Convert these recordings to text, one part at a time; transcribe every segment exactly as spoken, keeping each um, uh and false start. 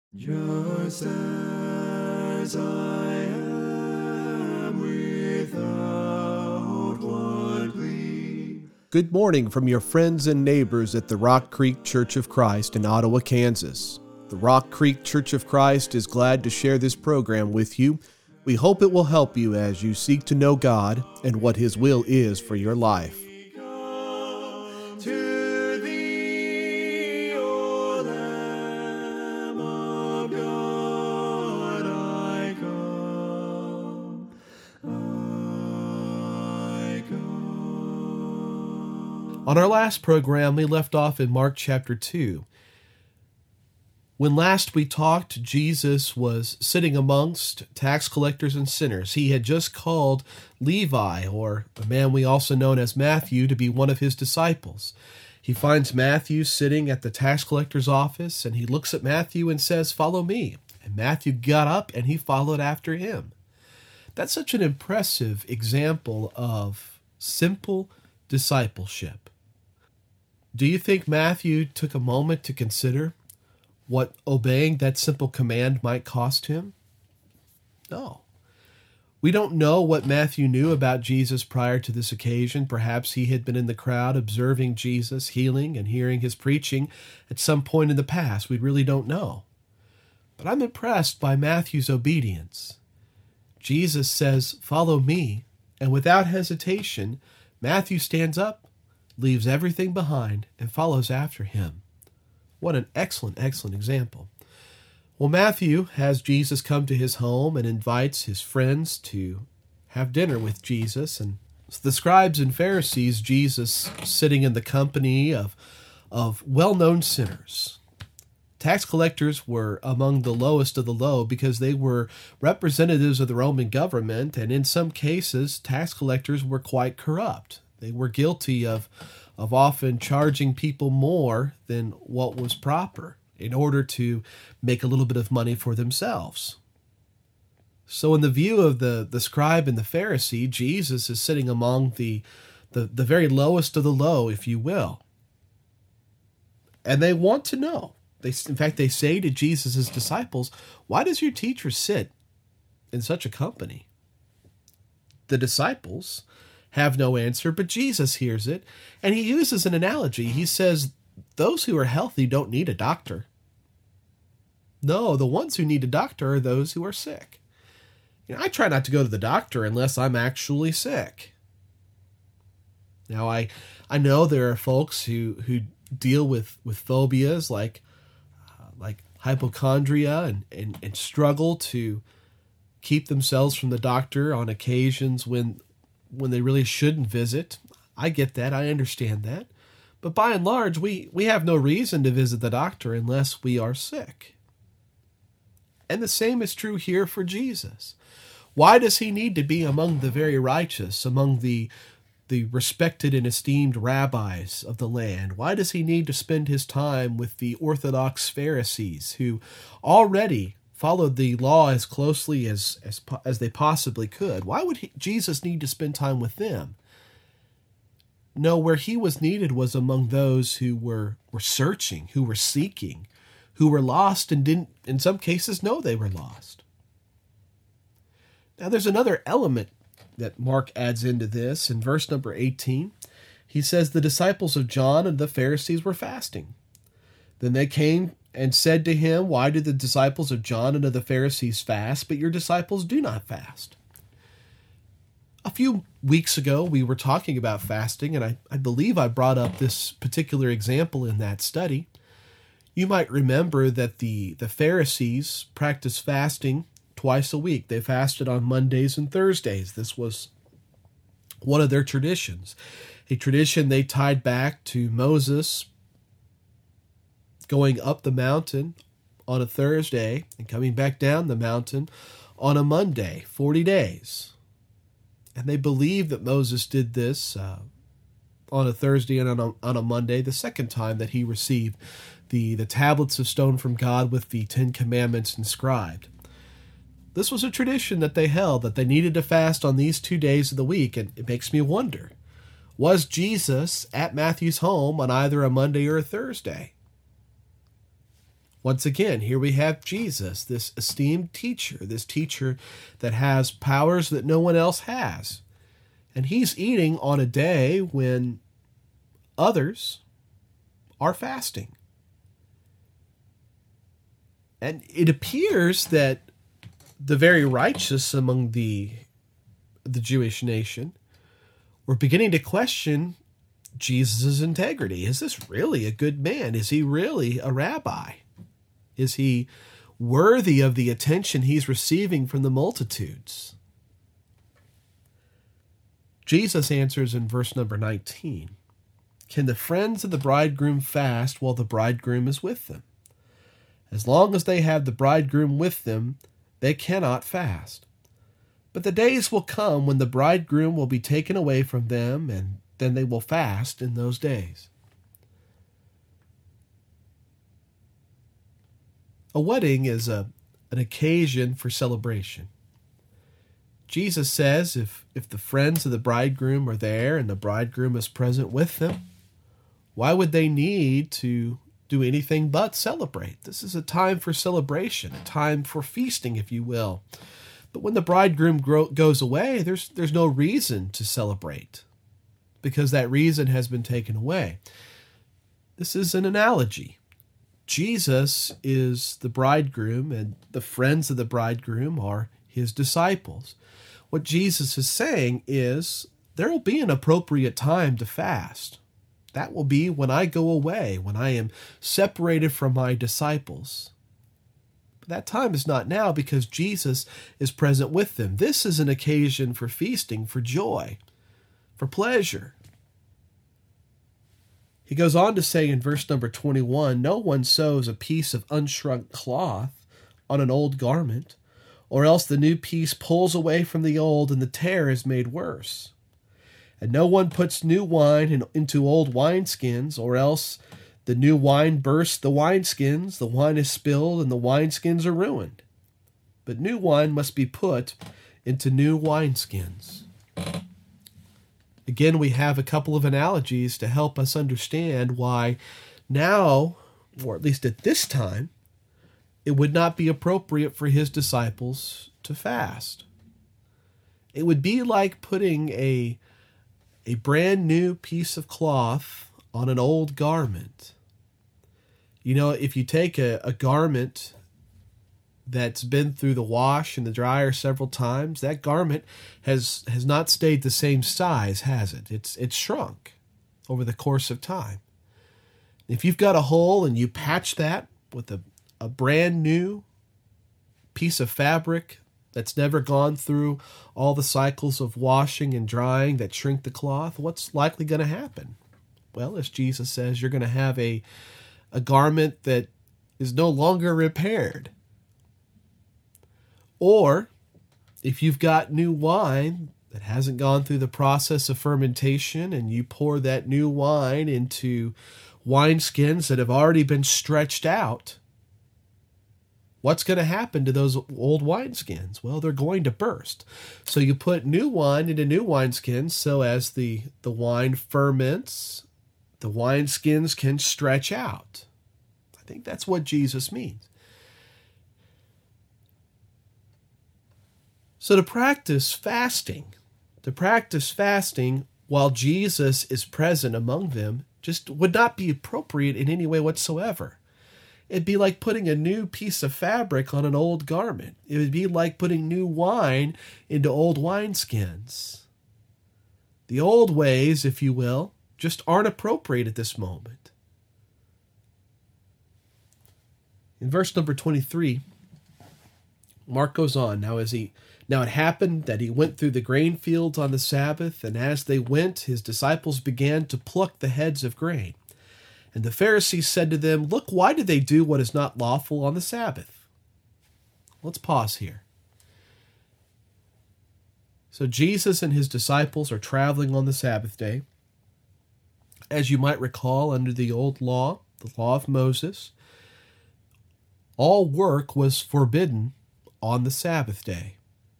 Just as I am without one plea. Good morning from your friends and neighbors at the Rock Creek Church of Christ in Ottawa, Kansas. The Rock Creek Church of Christ is glad to share this program with you. We hope it will help you as you seek to know God and what His will is for your life. To thee, O Lamb of God, I come, I come. On our last program, we left off in Mark chapter two. When last we talked, Jesus was sitting amongst tax collectors and sinners. He had just called Levi, or a man we also know as Matthew, to be one of his disciples. He finds Matthew sitting at the tax collector's office, and he looks at Matthew and says, "Follow me." And Matthew got up and he followed after him. That's such an impressive example of simple discipleship. Do you think Matthew took a moment to consider what obeying that simple command might cost him? No. We don't know what Matthew knew about Jesus prior to this occasion. Perhaps he had been in the crowd observing Jesus, healing and hearing his preaching at some point in the past. We really don't know. But I'm impressed by Matthew's obedience. Jesus says, "Follow me," and without hesitation, Matthew stands up, leaves everything behind, and follows after him. What an excellent, excellent example. Well, Matthew has Jesus come to his home and invites his friends to have dinner with Jesus. And the scribes and Pharisees, Jesus sitting in the company of, of well-known sinners. Tax collectors were among the lowest of the low because they were representatives of the Roman government, and in some cases, tax collectors were quite corrupt. They were guilty of of often charging people more than what was proper in order to make a little bit of money for themselves. So in the view of the, the scribe and the Pharisee, Jesus is sitting among the, the, the very lowest of the low, if you will. And they want to know. They, in fact, they say to Jesus' disciples, "Why does your teacher sit in such a company?" The disciples have no answer, but Jesus hears it, and he uses an analogy. He says, those who are healthy don't need a doctor. No, the ones who need a doctor are those who are sick. You know, I try not to go to the doctor unless I'm actually sick. Now, I I know there are folks who, who deal with, with phobias like uh, like hypochondria and, and, and struggle to keep themselves from the doctor on occasions when when they really shouldn't visit. I get that. I understand that. But by and large, we, we have no reason to visit the doctor unless we are sick. And the same is true here for Jesus. Why does he need to be among the very righteous, among the, the respected and esteemed rabbis of the land? Why does he need to spend his time with the Orthodox Pharisees who already followed the law as closely as, as as they possibly could? Why would he, Jesus need to spend time with them? No, where he was needed was among those who were, were searching, who were seeking, who were lost and didn't, in some cases, know they were lost. Now, there's another element that Mark adds into this. In verse number eighteen, he says, "The disciples of John and the Pharisees were fasting. Then they came and said to him, 'Why do the disciples of John and of the Pharisees fast, but your disciples do not fast?'" A few weeks ago, we were talking about fasting, and I, I believe I brought up this particular example in that study. You might remember that the, the Pharisees practiced fasting twice a week. They fasted on Mondays and Thursdays. This was one of their traditions, a tradition they tied back to Moses going up the mountain on a Thursday and coming back down the mountain on a Monday, forty days. And they believe that Moses did this uh, on a Thursday and on a, on a Monday, the second time that he received the, the tablets of stone from God with the Ten Commandments inscribed. This was a tradition that they held, that they needed to fast on these two days of the week, and it makes me wonder, was Jesus at Matthew's home on either a Monday or a Thursday? Once again, here we have Jesus, this esteemed teacher, this teacher that has powers that no one else has. And he's eating on a day when others are fasting. And it appears that the very righteous among the, the Jewish nation were beginning to question Jesus' integrity. Is this really a good man? Is he really a rabbi? Is he worthy of the attention he's receiving from the multitudes? Jesus answers in verse number nineteen, "Can the friends of the bridegroom fast while the bridegroom is with them? As long as they have the bridegroom with them, they cannot fast. But the days will come when the bridegroom will be taken away from them, and then they will fast in those days." A wedding is a, an occasion for celebration. Jesus says if, if the friends of the bridegroom are there and the bridegroom is present with them, why would they need to do anything but celebrate? This is a time for celebration, a time for feasting, if you will. But when the bridegroom grow, goes away, there's, there's no reason to celebrate because that reason has been taken away. This is an analogy. Jesus is the bridegroom, and the friends of the bridegroom are his disciples. What Jesus is saying is there will be an appropriate time to fast. That will be when I go away, when I am separated from my disciples. But that time is not now because Jesus is present with them. This is an occasion for feasting, for joy, for pleasure. He goes on to say in verse number twenty-one, "No one sews a piece of unshrunk cloth on an old garment, or else the new piece pulls away from the old, and the tear is made worse. And no one puts new wine in, into old wineskins, or else the new wine bursts the wineskins, the wine is spilled, and the wineskins are ruined. But new wine must be put into new wineskins." Again, we have a couple of analogies to help us understand why now, or at least at this time, it would not be appropriate for his disciples to fast. It would be like putting a, a brand new piece of cloth on an old garment. You know, if you take a, a garment that's been through the wash and the dryer several times, that garment has has not stayed the same size, has it? It's it's shrunk over the course of time. If you've got a hole and you patch that with a, a brand new piece of fabric that's never gone through all the cycles of washing and drying that shrink the cloth, what's likely going to happen? Well, as Jesus says, you're going to have a, a garment that is no longer repaired. Or if you've got new wine that hasn't gone through the process of fermentation and you pour that new wine into wineskins that have already been stretched out, what's going to happen to those old wineskins? Well, they're going to burst. So you put new wine into new wineskins so as the, the wine ferments, the wineskins can stretch out. I think that's what Jesus means. So to practice fasting, to practice fasting while Jesus is present among them just would not be appropriate in any way whatsoever. It'd be like putting a new piece of fabric on an old garment. It would be like putting new wine into old wineskins. The old ways, if you will, just aren't appropriate at this moment. In verse number twenty-three, Mark goes on, now as he Now it happened that he went through the grain fields on the Sabbath, and as they went, his disciples began to pluck the heads of grain. And the Pharisees said to them, "Look, why do they do what is not lawful on the Sabbath?" Let's pause here. So Jesus and his disciples are traveling on the Sabbath day. As you might recall, under the old law, the law of Moses, all work was forbidden on the Sabbath day.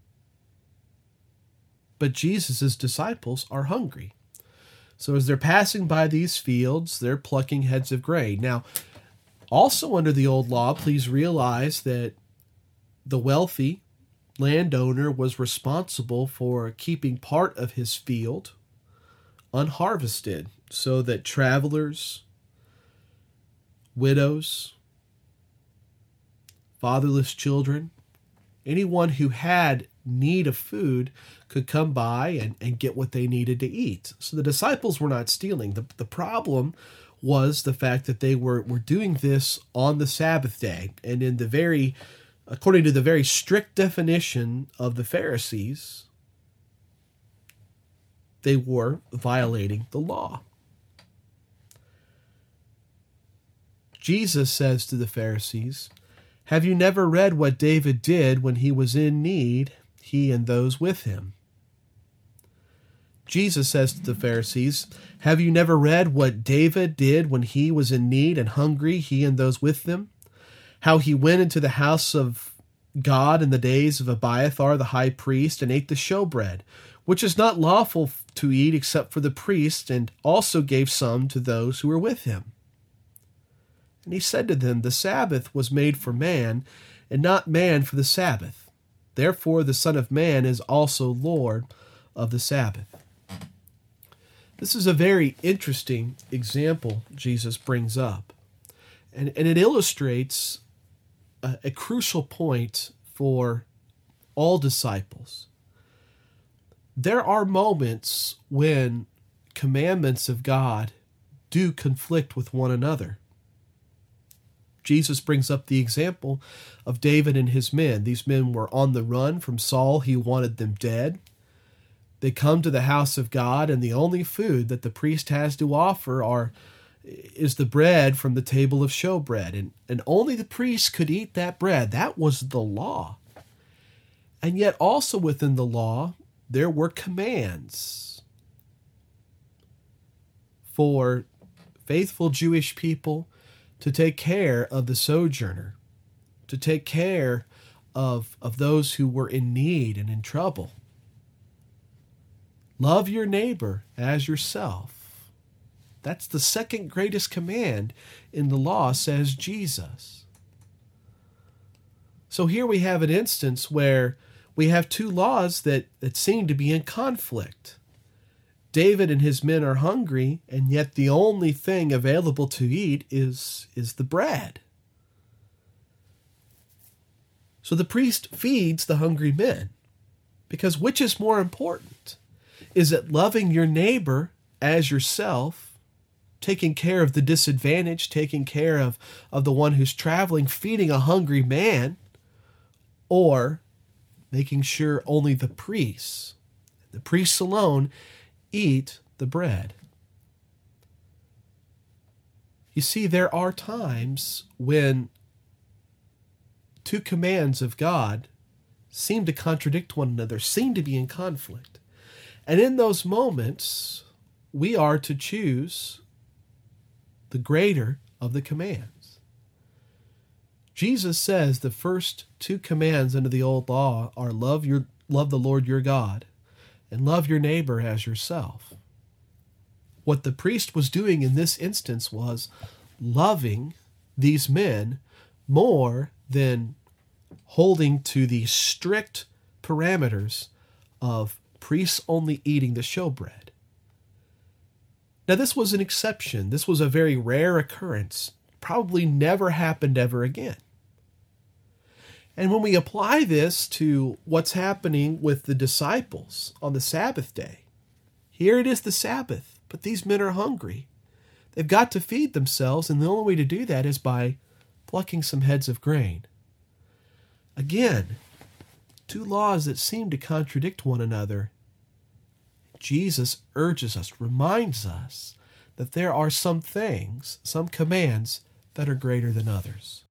But Jesus' disciples are hungry. So as they're passing by these fields, they're plucking heads of grain. Now, Also under the old law, please realize that the wealthy landowner was responsible for keeping part of his field unharvested so that travelers, widows, fatherless children, anyone who had need of food could come by and, and get what they needed to eat. So the disciples were not stealing. The, the problem was the fact that they were, were doing this on the Sabbath day. And in the very, according to the very strict definition of the Pharisees, they were violating the law. Jesus says to the Pharisees, "Have you never read what David did when he was in need, he and those with him?" Jesus says to the Pharisees, "Have you never read what David did when he was in need and hungry, he and those with him? How he went into the house of God in the days of Abiathar the high priest and ate the showbread, which is not lawful to eat except for the priest, and also gave some to those who were with him. And he said to them, the Sabbath was made for man, and not man for the Sabbath. Therefore the Son of Man is also Lord of the Sabbath." This is a very interesting example Jesus brings up. And, and it illustrates a, a crucial point for all disciples. There are moments when commandments of God do conflict with one another. Jesus brings up the example of David and his men. These men were on the run from Saul. He wanted them dead. They come to the house of God, and the only food that the priest has to offer are is the bread from the table of showbread. And, and only the priest could eat that bread. That was the law. And yet also within the law, there were commands for faithful Jewish people to take care of the sojourner, to take care of, of those who were in need and in trouble. Love your neighbor as yourself. That's the second greatest command in the law, says Jesus. So here we have an instance where we have two laws that, that seem to be in conflict. David and his men are hungry, and yet the only thing available to eat is, is the bread. So the priest feeds the hungry men, because which is more important? Is it loving your neighbor as yourself, taking care of the disadvantaged, taking care of, of the one who's traveling, feeding a hungry man, or making sure only the priests, the priests alone, eat the bread? You see, there are times when two commands of God seem to contradict one another, seem to be in conflict. And in those moments, we are to choose the greater of the commands. Jesus says the first two commands under the old law are love your love the Lord your God and love your neighbor as yourself. What the priest was doing in this instance was loving these men more than holding to the strict parameters of priests only eating the showbread. Now, this was an exception. This was a very rare occurrence. Probably never happened ever again. And when we apply this to what's happening with the disciples on the Sabbath day, here it is the Sabbath, but these men are hungry. They've got to feed themselves, and the only way to do that is by plucking some heads of grain. Again, two laws that seem to contradict one another. Jesus urges us, reminds us that there are some things, some commands that are greater than others.